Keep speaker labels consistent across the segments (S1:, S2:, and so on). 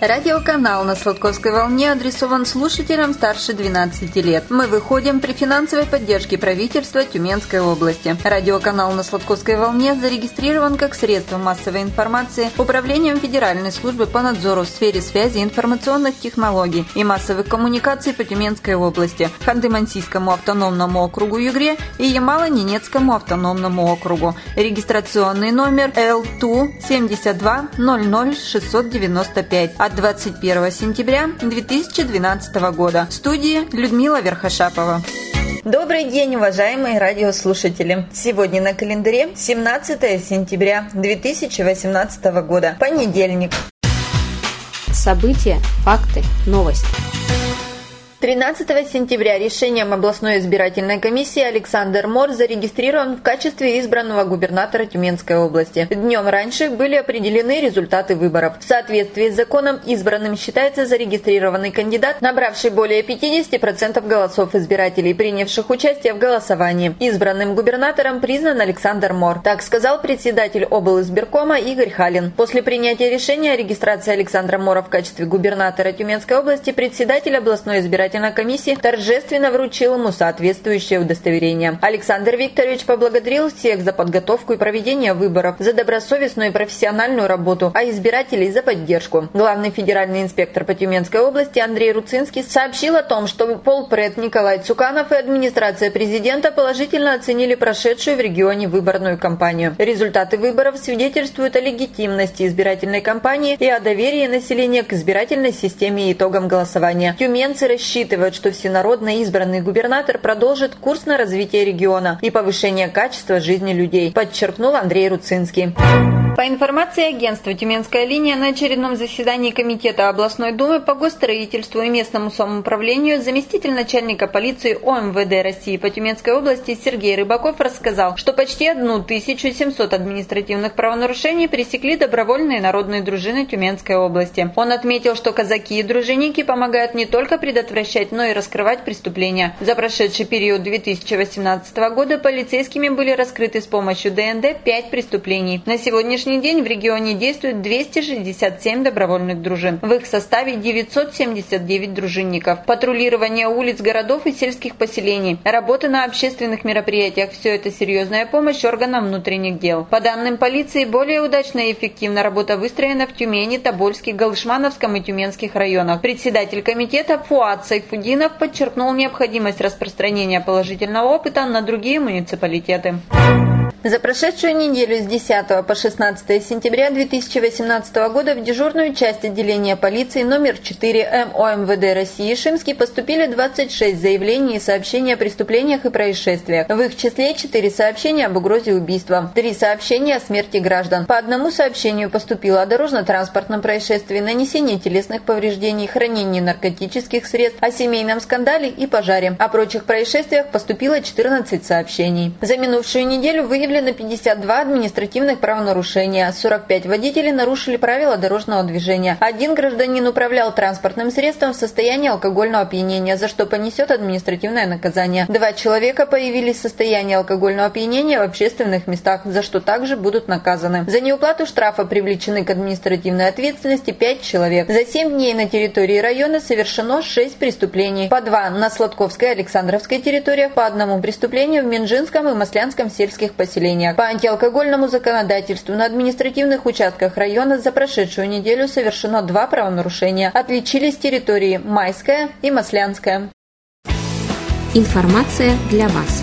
S1: Радиоканал на Сладковской волне адресован слушателям старше 12 лет. Мы выходим при финансовой поддержке правительства Тюменской области. Радиоканал на Сладковской волне зарегистрирован как средство массовой информации Управлением Федеральной службы по надзору в сфере связи, информационных технологий и массовых коммуникаций по Тюменской области, Ханты-Мансийскому автономному округу Югре и Ямало-Ненецкому автономному округу. Регистрационный номер L2 72 00 695 от 21 сентября 2012 года. В студии Людмила Верхошапова. Добрый день, уважаемые радиослушатели! Сегодня на календаре 17 сентября 2018 года, понедельник.
S2: События, факты, новости.
S1: 13 сентября решением областной избирательной комиссии Александр Мор зарегистрирован в качестве избранного губернатора Тюменской области. Днем раньше были определены результаты выборов. В соответствии с законом избранным считается зарегистрированный кандидат, набравший более 50% голосов избирателей, принявших участие в голосовании. Избранным губернатором признан Александр Мор. Так сказал председатель облизбиркома Игорь Халин. После принятия решения о регистрации Александра Мора в качестве губернатора Тюменской области председатель областной избирательной комиссии торжественно вручил ему соответствующее удостоверение. Александр Викторович поблагодарил всех за подготовку и проведение выборов, за добросовестную и профессиональную работу, а избирателей за поддержку. Главный федеральный инспектор по Тюменской области Андрей Руцинский сообщил о том, что полпред Николай Цуканов и администрация президента положительно оценили прошедшую в регионе выборную кампанию. Результаты выборов свидетельствуют о легитимности избирательной кампании и о доверии населения к избирательной системе и итогам голосования. Тюменцы рассчитывают, что всенародно избранный губернатор продолжит курс на развитие региона и повышение качества жизни людей, подчеркнул Андрей Руцинский. По информации агентства «Тюменская линия», на очередном заседании Комитета областной думы по госстроительству и местному самоуправлению заместитель начальника полиции ОМВД России по Тюменской области Сергей Рыбаков рассказал, что почти 1700 административных правонарушений пресекли добровольные народные дружины Тюменской области. Он отметил, что казаки и дружинники помогают не только предотвращать, но и раскрывать преступления. За прошедший период 2018 года полицейскими были раскрыты с помощью ДНД 5 преступлений. На сегодняшний день в регионе действует 267 добровольных дружин. В их составе 979 дружинников. Патрулирование улиц городов и сельских поселений, работа на общественных мероприятиях – все это серьезная помощь органам внутренних дел. По данным полиции, более удачно и эффективно работа выстроена в Тюмени, Тобольске, Галшмановском и Тюменских районах. Председатель комитета Фуат Сайфудинов подчеркнул необходимость распространения положительного опыта на другие муниципалитеты. За прошедшую неделю с 10 по 16 сентября 2018 года в дежурную часть отделения полиции номер 4 МОМВД России Шимский поступили 26 заявлений и сообщений о преступлениях и происшествиях. В их числе 4 сообщения об угрозе убийства, 3 сообщения о смерти граждан. По одному сообщению поступило о дорожно-транспортном происшествии, нанесении телесных повреждений, хранении наркотических средств, о семейном скандале и пожаре. О прочих происшествиях поступило 14 сообщений. За минувшую неделю выявлено 52 административных правонарушения, 45 водителей нарушили правила дорожного движения, 1 гражданин управлял транспортным средством в состоянии алкогольного опьянения, за что понесет административное наказание. 2 человека появились в состоянии алкогольного опьянения в общественных местах, за что также будут наказаны. За неуплату штрафа привлечены к административной ответственности 5 человек. За 7 дней на территории района совершено 6 преступлений, по 2 на Сладковской и Александровской территориях, по 1 преступлению в Минжинском и Маслянском сельских поселениях. По антиалкогольному законодательству на административных участках района за прошедшую неделю совершено 2 правонарушения. Отличились территории Майская и Маслянская.
S2: Информация для вас.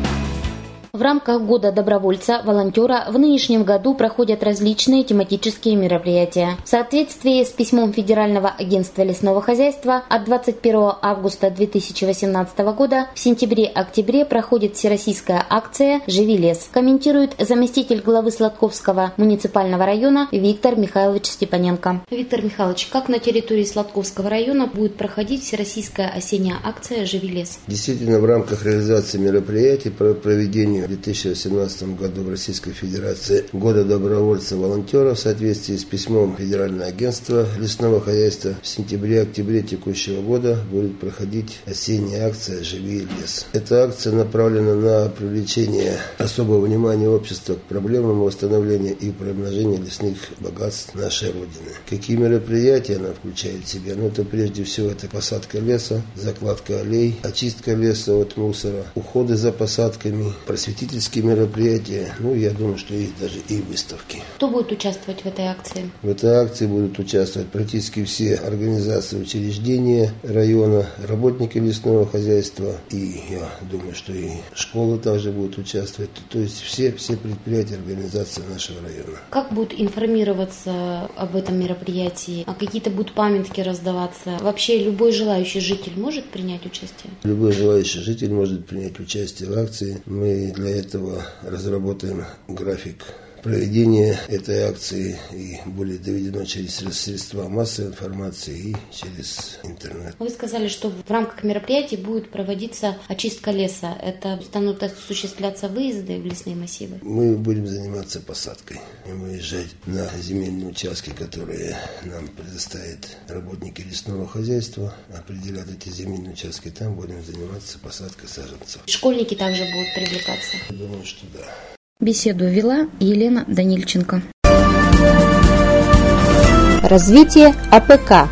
S3: В рамках года добровольца-волонтера в нынешнем году проходят различные тематические мероприятия. В соответствии с письмом Федерального агентства лесного хозяйства от 21 августа 2018 года в сентябре-октябре проходит всероссийская акция «Живи лес», комментирует заместитель главы Сладковского муниципального района Виктор Михайлович Степаненко. Виктор Михайлович, как на территории Сладковского района будет проходить всероссийская осенняя акция «Живи лес»?
S4: Действительно, в рамках реализации мероприятий по проведению в 2018 году в Российской Федерации года добровольца-волонтера в соответствии с письмом Федерального агентства лесного хозяйства в сентябре-октябре текущего года будет проходить осенняя акция «Живи лес». Эта акция направлена на привлечение особого внимания общества к проблемам восстановления и приумножения лесных богатств нашей Родины. Какие мероприятия она включает в себя? Ну, это прежде всего это посадка леса, закладка аллей, очистка леса от мусора, уходы за посадками, просветительские мероприятия. Ну, я думаю, что есть даже и выставки.
S3: Кто будет участвовать в этой акции?
S4: В этой акции будут участвовать практически все организации, учреждения района, работники лесного хозяйства. И я думаю, что и школы также будут участвовать. То есть все предприятия, организации нашего района.
S3: Как будут информироваться об этом мероприятии? А какие-то будут памятки раздаваться? Вообще любой желающий житель может принять участие?
S4: Любой желающий житель может принять участие в акции. Мы для этого разработаем график проведения этой акции и будет доведено через средства массовой информации и через интернет.
S3: Вы сказали, что в рамках мероприятий будет проводиться очистка леса. Это станут осуществляться выезды в лесные массивы?
S4: Мы будем заниматься посадкой. Выезжать на земельные участки, которые нам предоставят работники лесного хозяйства, определят эти земельные участки, там будем заниматься посадкой саженцев.
S3: Школьники также будут привлекаться?
S4: Я думаю, что да.
S2: Беседу вела Елена Данильченко.
S3: Развитие АПК.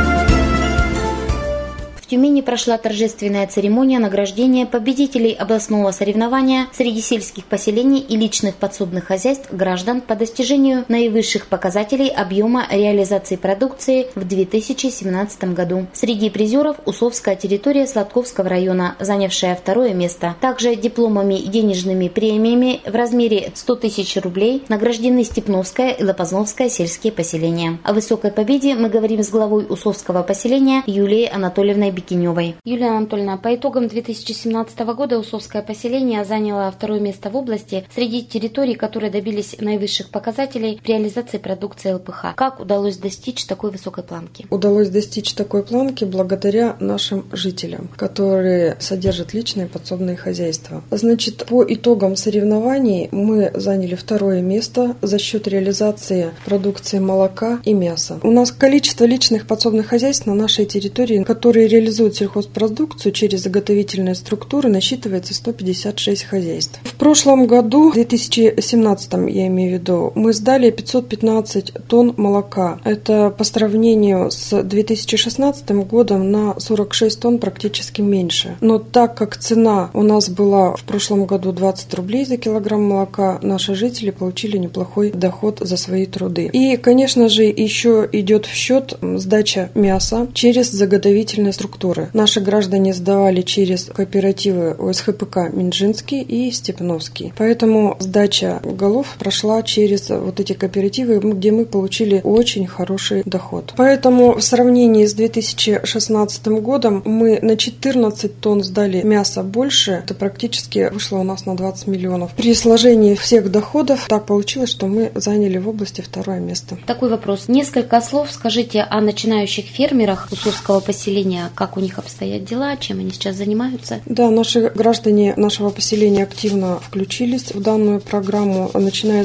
S3: В Тюмени прошла торжественная церемония награждения победителей областного соревнования среди сельских поселений и личных подсобных хозяйств граждан по достижению наивысших показателей объема реализации продукции в 2017 году. Среди призеров Усовская территория Сладковского района, занявшая второе место. Также дипломами и денежными премиями в размере 100 тысяч рублей награждены Степновское и Лопазновское сельские поселения. О высокой победе мы говорим с главой Усовского поселения Юлией Анатольевной Бекиневой. Юлия Анатольевна, по итогам 2017 года Усовское поселение заняло второе место в области среди территорий, которые добились наивысших показателей в реализации продукции ЛПХ. Как удалось достичь такой высокой планки?
S5: Удалось достичь такой планки благодаря нашим жителям, которые содержат личные подсобные хозяйства. Значит, по итогам соревнований мы заняли второе место за счет реализации продукции молока и мяса. У нас количество личных подсобных хозяйств на нашей территории, которые реализуют сельхозпродукцию через заготовительные структуры, насчитывается 156 хозяйств. В прошлом году, в 2017, я имею в виду, мы сдали 515 тонн молока. Это по сравнению с 2016 годом на 46 тонн практически меньше. Но так как цена у нас была в прошлом году 20 рублей за килограмм молока, наши жители получили неплохой доход за свои труды. И, конечно же, еще идет в счет сдача мяса через заготовительные структуры. Наши граждане сдавали через кооперативы ОСХПК Минжинский и Степновский. Поэтому сдача голов прошла через вот эти кооперативы, где мы получили очень хороший доход. Поэтому в сравнении с 2016 годом мы на 14 тонн сдали мяса больше. Это практически вышло у нас на 20 миллионов. При сложении всех доходов так получилось, что мы заняли в области второе место.
S3: Такой вопрос. Несколько слов скажите о начинающих фермерах Усовского поселения. Как у них обстоят дела, чем они сейчас занимаются?
S5: Да, наши граждане нашего поселения активно включились в данную программу. Начиная с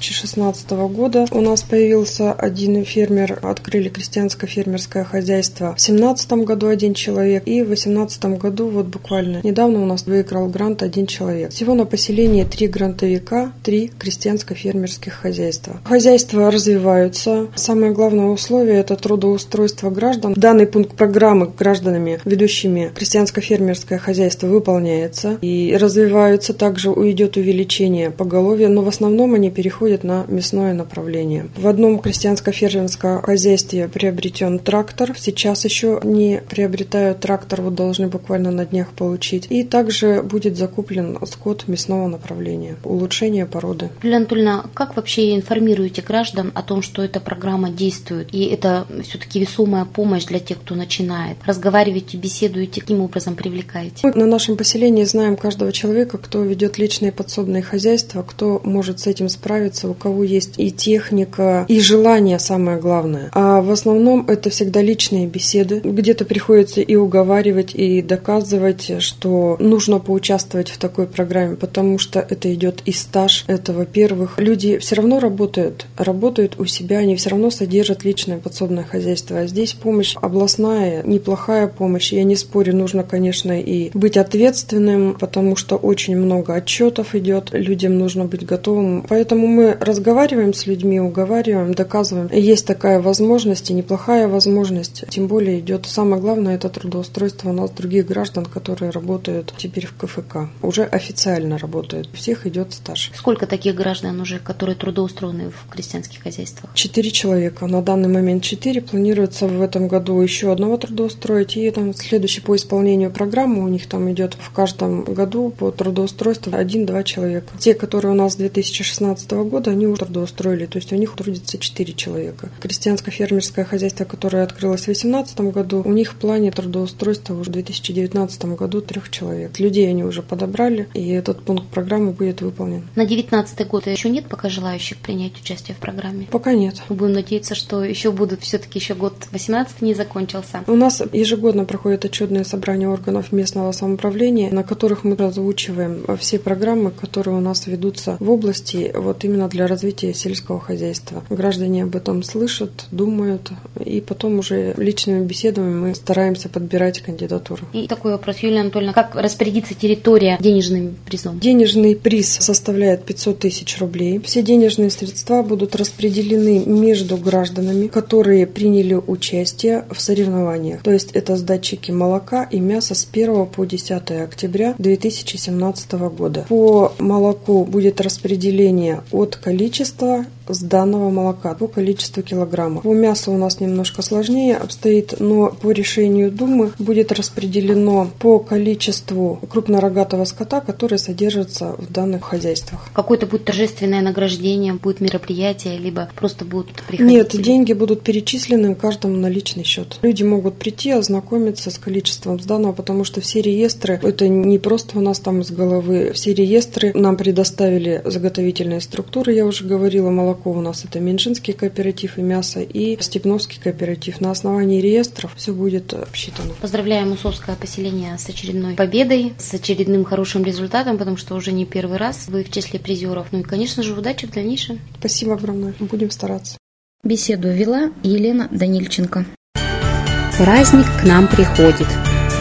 S5: 2016 года у нас появился один фермер, открыли крестьянско-фермерское хозяйство. В 2017 году один человек и в 2018 году вот буквально недавно у нас выиграл грант один человек. Всего на поселении 3 грантовика, 3 крестьянско-фермерских хозяйства. Хозяйства развиваются. Самое главное условие – это трудоустройство граждан. Данный пункт программы гражданами, ведущими крестьянско-фермерское хозяйство, выполняется. И развиваются, также идет увеличение поголовья, но в основном они переходят на мясное направление. В одном крестьянско-фермерском хозяйстве приобретен трактор. Сейчас еще не приобретают трактор, вот должны буквально на днях получить. И также будет закуплен скот мясного направления. Улучшение породы.
S3: Юлия Анатольевна, как вообще информируете граждан о том, что эта программа действует? И это все-таки весомая помощь для тех, кто начинает? Разговариваете разговариваете, беседуете, каким образом привлекаете?
S5: Мы на нашем поселении знаем каждого человека, кто ведет личные подсобные хозяйства, кто может с этим справиться, у кого есть и техника, и желание, самое главное. А в основном это всегда личные беседы. Где-то приходится и уговаривать, и доказывать, что нужно поучаствовать в такой программе, потому что это идет и стаж. Это, во-первых, люди все равно работают у себя, они все равно содержат личное подсобное хозяйство. А здесь помощь областная, неплохая помощь. Я не спорю, нужно, конечно, и быть ответственным, потому что очень много отчетов идет, людям нужно быть готовым. Поэтому мы разговариваем с людьми, уговариваем, доказываем. И есть такая возможность, и неплохая возможность. Тем более идет, самое главное, это трудоустройство у нас других граждан, которые работают теперь в КФК. Уже официально работают. У всех идет стаж.
S3: Сколько таких граждан уже, которые трудоустроены в крестьянских хозяйствах?
S5: 4 человека. На данный момент 4. Планируется в этом году еще одного трудоустроить. И там следующий по исполнению программы у них там идет в каждом году по трудоустройству 1-2 человека. Те, которые у нас с 2016 года, они уже трудоустроили. То есть у них трудится 4 человека. Крестьянско-фермерское хозяйство, которое открылось в 2018 году, у них в плане трудоустройства уже в 2019 году 3 человек. Людей они уже подобрали, и этот пункт программы будет выполнен.
S3: На 2019 год еще нет пока желающих принять участие в программе?
S5: Пока нет.
S3: Будем надеяться, что еще будут, все-таки еще год 2018 не закончился.
S5: У нас ежегодно проходят отчетные собрания органов местного самоуправления, на которых мы озвучиваем все программы, которые у нас ведутся в области вот именно для развития сельского хозяйства. Граждане об этом слышат, думают, и потом уже личными беседами мы стараемся подбирать кандидатуру.
S3: И такой вопрос, Юлия Анатольевна, как распорядится территория денежным призом?
S5: Денежный приз составляет 500 тысяч рублей. Все денежные средства будут распределены между гражданами, которые приняли участие в соревнованиях. То есть это сдатчики молока и мяса с 1 по 10 октября 2017 года. По молоку будет распределение от количества сданного молока по количеству килограммов. По мясу у нас немножко сложнее обстоит, но по решению Думы будет распределено по количеству крупнорогатого скота, который содержится в данных хозяйствах.
S3: Какое-то будет торжественное награждение, будет мероприятие, либо просто будут приходить?
S5: Нет, деньги будут перечислены каждому на личный счет. Люди могут прийти, ознакомиться с количеством сданного, потому что все реестры, это не просто у нас там из головы, все реестры нам предоставили заготовительные структуры, я уже говорила, молоко у нас это Меньшинский кооператив и мясо, и Степновский кооператив. На основании реестров все будет обсчитано.
S3: Поздравляем Усовское поселение с очередной победой, с очередным хорошим результатом, потому что уже не первый раз вы в числе призеров. Ну и, конечно же, удачи в дальнейшем.
S5: Спасибо огромное. Будем стараться.
S2: Беседу вела Елена Данильченко.
S6: Праздник к нам приходит.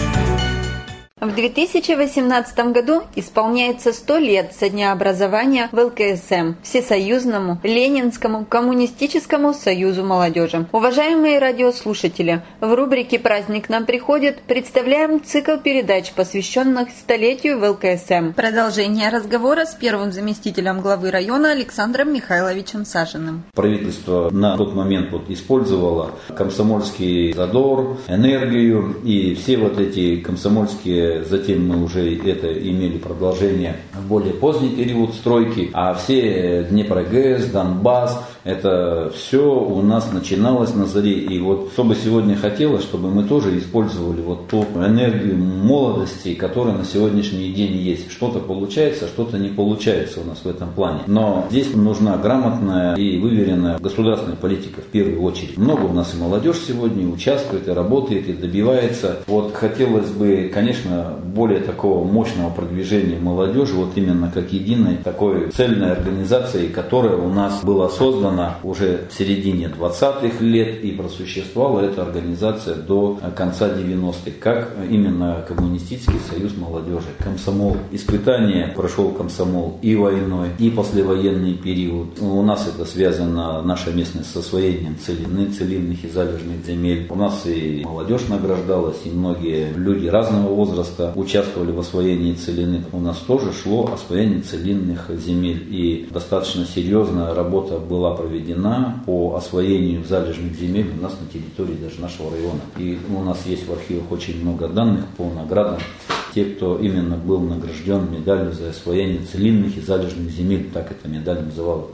S1: В 2018 году исполняется 100 лет со дня образования в ЛКСМ, Всесоюзному Ленинскому коммунистическому союзу молодежи. Уважаемые радиослушатели, в рубрике «Праздник нам приходит» представляем цикл передач, посвященных столетию в ЛКСМ. Продолжение разговора с первым заместителем главы района Александром Михайловичем Сажиным.
S7: Правительство на тот момент использовало комсомольский задор, энергию и все вот эти комсомольские. Затем мы уже это имели продолжение в более поздний период стройки, а все Днепрогэс, Донбасс, это все у нас начиналось на заре. И вот что бы сегодня хотелось, чтобы мы тоже использовали вот ту энергию молодости, которая на сегодняшний день есть. Что-то получается, что-то не получается у нас в этом плане. Но здесь нужна грамотная и выверенная государственная политика в первую очередь. Много у нас и молодежь сегодня участвует, и работает, и добивается. Вот хотелось бы, конечно, более такого мощного продвижения молодежи, вот именно как единой такой цельной организации, которая у нас была создана уже в середине 20-х лет, и просуществовала эта организация до конца 90-х, как именно Коммунистический союз молодежи, комсомол. Испытания прошел комсомол и войной, и послевоенный период. У нас это связано, наша местность, с освоением целинных и залежных земель. У нас и молодежь награждалась, и многие люди разного возраста участвовали в освоении целины. У нас тоже шло освоение целинных земель, и достаточно серьезная работа была проведена по освоению залежных земель у нас на территории даже нашего района. И у нас есть в архивах очень много данных по наградам. Те, кто именно был награжден медалью за освоение целинных и залежных земель, так эта медаль называлась.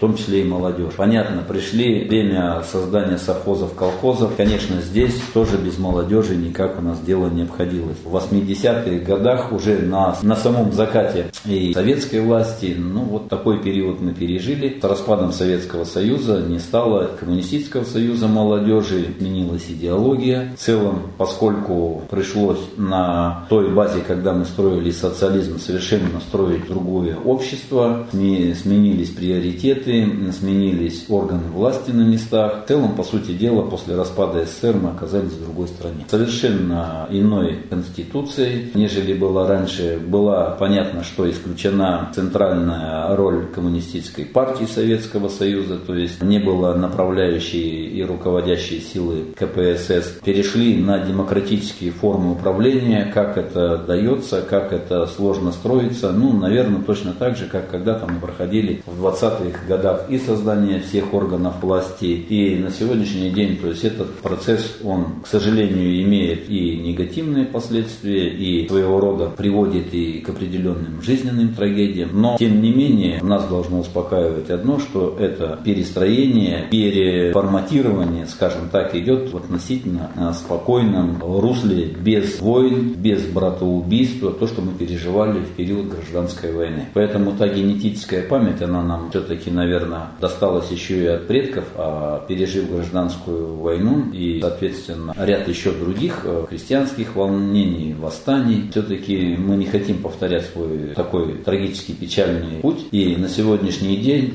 S7: том числе и молодежь. Понятно, пришли время создания совхозов, колхозов. Конечно, здесь тоже без молодежи никак у нас дело не обходилось. В 80-х годах уже на самом закате и советской власти, вот такой период мы пережили. С распадом Советского Союза не стало Коммунистического союза молодежи, изменилась идеология. В целом, поскольку пришлось на той базе, когда мы строили социализм, совершенно строить другое общество, сменились приоритеты, сменились органы власти на местах. В целом, по сути дела, после распада СССР мы оказались в другой стране. Совершенно иной конституцией, нежели было раньше. Было понятно, что исключена центральная роль коммунистической партии Советского Союза, то есть не было направляющей и руководящей силы КПСС. Перешли на демократические формы управления. Как это дается, как это сложно строится, наверное, точно так же, как когда-то мы проходили в 20-х годах и создание всех органов власти, и на сегодняшний день, то есть этот процесс, он, к сожалению, имеет и негативные последствия, и своего рода приводит и к определенным жизненным трагедиям, но, тем не менее, нас должно успокаивать одно, что это перестроение, переформатирование, скажем так, идет в относительно спокойном русле, без войн, без братоубийства, то, что мы переживали в период гражданской войны. Поэтому та генетическая память, она нам все-таки, наверное, досталась еще и от предков, а пережив гражданскую войну и, соответственно, ряд еще других христианских волнений, восстаний, все-таки мы не хотим повторять свой такой трагический, печальный путь. И на сегодняшний день,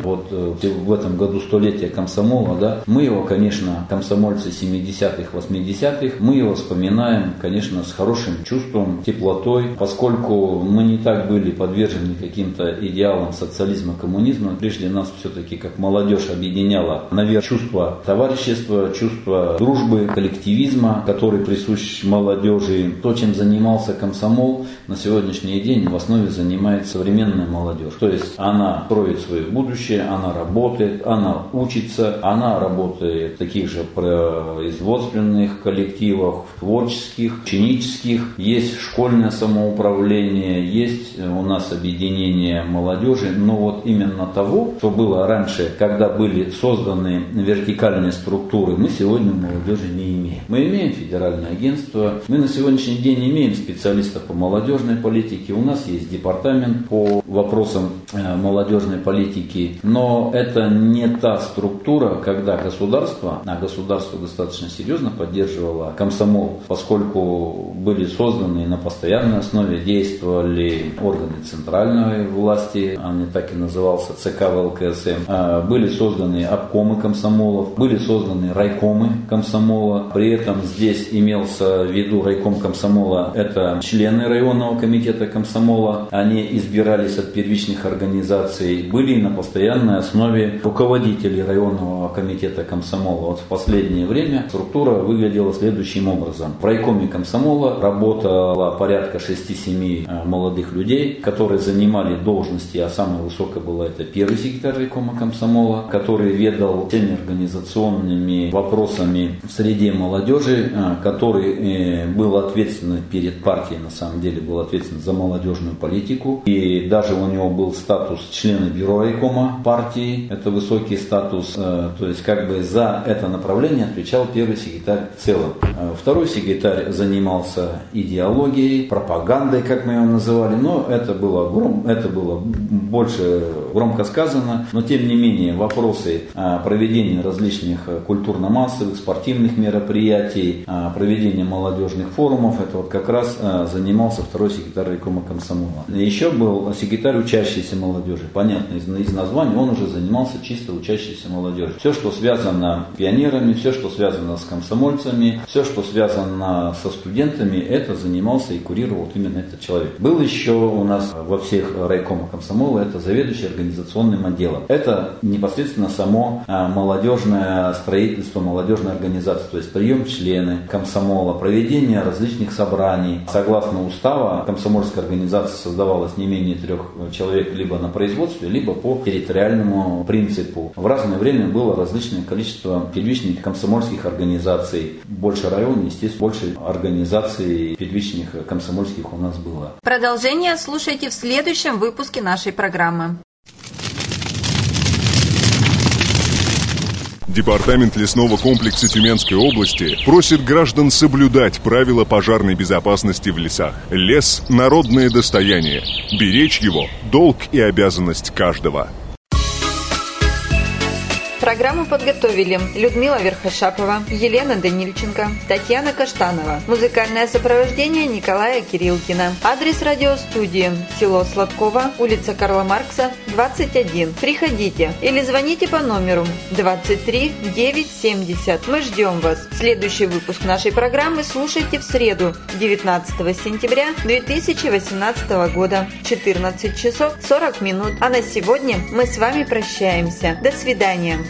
S7: в этом году столетия комсомола, мы его, конечно, комсомольцы 70-х, 80-х, мы его вспоминаем, конечно, с хорошим чувством, теплотой, поскольку мы не так были подвержены каким-то идеалам социализма, коммунизма. Прежде нас все-таки как молодежь объединяло, наверное, чувство товарищества, чувство дружбы, коллективизма, который присущ молодежи. То, чем занимался комсомол, на сегодняшний день в основе занимает современная молодежь. То есть она строит свое будущее, она работает, она учится, она работает в таких же производственных коллективах, творческих, ученических. Есть школьное самоуправление, есть у нас объединение молодежи, но именно того, что было раньше, когда были созданы вертикальные структуры, мы сегодня у молодежи не имеем. Мы имеем федеральное агентство, мы на сегодняшний день имеем специалистов по молодежной политике, у нас есть департамент по вопросам молодежной политики, но это не та структура, когда государство, а государство достаточно серьезно поддерживало комсомол, поскольку были созданы на постоянной основе, действовали органы центральной власти, они так и назывался ЦК ВЛКСМ, были созданы обкомы комсомолов, были созданы райкомы комсомола, при этом здесь имелся в виду райком комсомола, это члены районного комитета комсомола, они избирались от первичных организаций, были на постоянной основе руководители районного комитета комсомола. В последнее время структура выглядела следующим образом. В райкоме комсомола работало порядка 6-7 молодых людей, которые занимали должности, а самая высокая была это первый секретарь райкома комсомола, который ведал всеми организационными вопросами в среде молодежи, который был ответственен перед партией, на самом деле был ответственен за молодежную политику, и даже у него был статус члена бюро райкома партии, это высокий статус, то есть за это направление отвечал первый секретарь в целом. Второй секретарь занимался идеологией, пропагандой, как мы его называли, но это было больше громко сказано, но тем не менее вопросы проведения различных культурно-массовых, спортивных мероприятий, проведения молодежных форумов, это как раз занимался второй секретарь райкома комсомола. Еще был секретарь учащейся молодежи, понятно, из названия он уже занимался чисто учащейся молодежи. Все, что связано с пионерами, все, что связано с комсомольцами, все, что связано со студентами, это занимался и курировал именно этот человек. Был еще у нас во всех райкомах комсомола, это заведующий организационным отделом. Это непосредственно само молодежное строительство, молодежной организации, то есть прием члены комсомола, проведение различных собраний. Согласно устава, комсомольская организация создавалась не менее 3 человек либо на производстве, либо по территориальному принципу. В разное время было различное количество первичных комсомольских организаций. Больше районов, естественно, больше организаций первичных комсомольских у нас было.
S1: Продолжение слушайте в следующем выпуске нашей программы.
S8: Департамент лесного комплекса Тюменской области просит граждан соблюдать правила пожарной безопасности в лесах. Лес – народное достояние. Беречь его – долг и обязанность каждого.
S1: Программу подготовили Людмила Верхошапова, Елена Данильченко, Татьяна Каштанова. Музыкальное сопровождение Николая Кириллкина. Адрес радиостудии: село Сладково, улица Карла Маркса, 21. Приходите или звоните по номеру 23 970. Мы ждем вас. Следующий выпуск нашей программы слушайте в среду, 19 сентября 2018 года, 14 часов 40 минут. А на сегодня мы с вами прощаемся. До свидания.